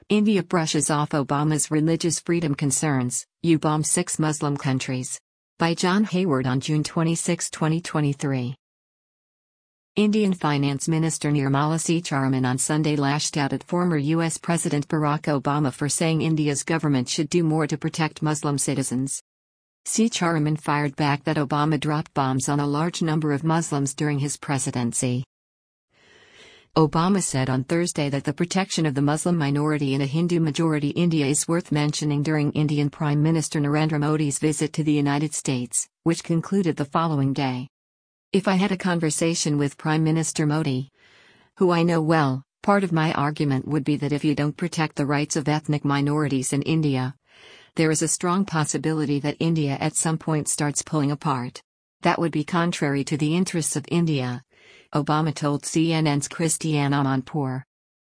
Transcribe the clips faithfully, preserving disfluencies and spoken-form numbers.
India brushes off Obama's religious freedom concerns, U bomb six Muslim countries. By John Hayward on June twenty-sixth, twenty twenty-three. Indian Finance Minister Nirmala Sitharaman on Sunday lashed out at former U S President Barack Obama for saying India's government should do more to protect Muslim citizens. Sitharaman fired back that Obama dropped bombs on a large number of Muslims during his presidency. Obama said on Thursday that the protection of the Muslim minority in a Hindu-majority India is worth mentioning during Indian Prime Minister Narendra Modi's visit to the United States, which concluded the following day. If I had a conversation with Prime Minister Modi, who I know well, part of my argument would be that if you don't protect the rights of ethnic minorities in India, there is a strong possibility that India at some point starts pulling apart. That would be contrary to the interests of India, Obama told C N N's Christiane Amanpour.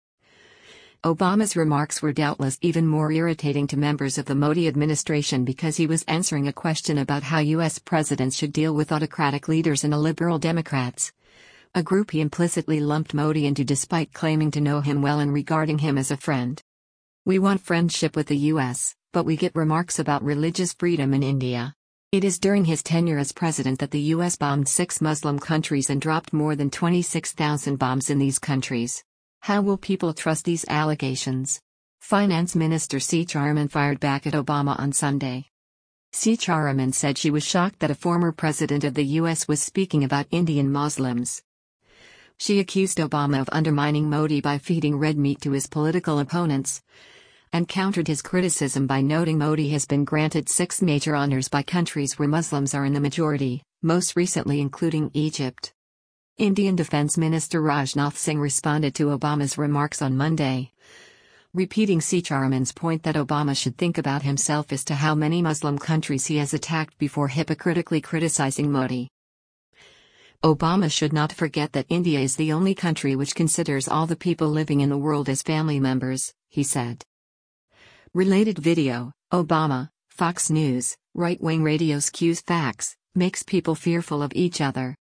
Obama's remarks were doubtless even more irritating to members of the Modi administration because he was answering a question about how U S presidents should deal with autocratic leaders and liberal Democrats, a group he implicitly lumped Modi into despite claiming to know him well and regarding him as a friend. We want friendship with the U S, but we get remarks about religious freedom in India. It is during his tenure as president that the U S bombed six Muslim countries and dropped more than twenty-six thousand bombs in these countries. How will people trust these allegations? Finance Minister Sitharaman fired back at Obama on Sunday. Sitharaman said she was shocked that a former president of the U S was speaking about Indian Muslims. She accused Obama of undermining Modi by feeding red meat to his political opponents, and countered his criticism by noting Modi has been granted six major honors by countries where Muslims are in the majority, most recently including Egypt. Indian Defence Minister Rajnath Singh responded to Obama's remarks on Monday, repeating Sitharaman's point that Obama should think about himself as to how many Muslim countries he has attacked before hypocritically criticizing Modi. Obama should not forget that India is the only country which considers all the people living in the world as family members, he said. Related video, Obama, Fox News, right-wing radio skews facts, makes people fearful of each other.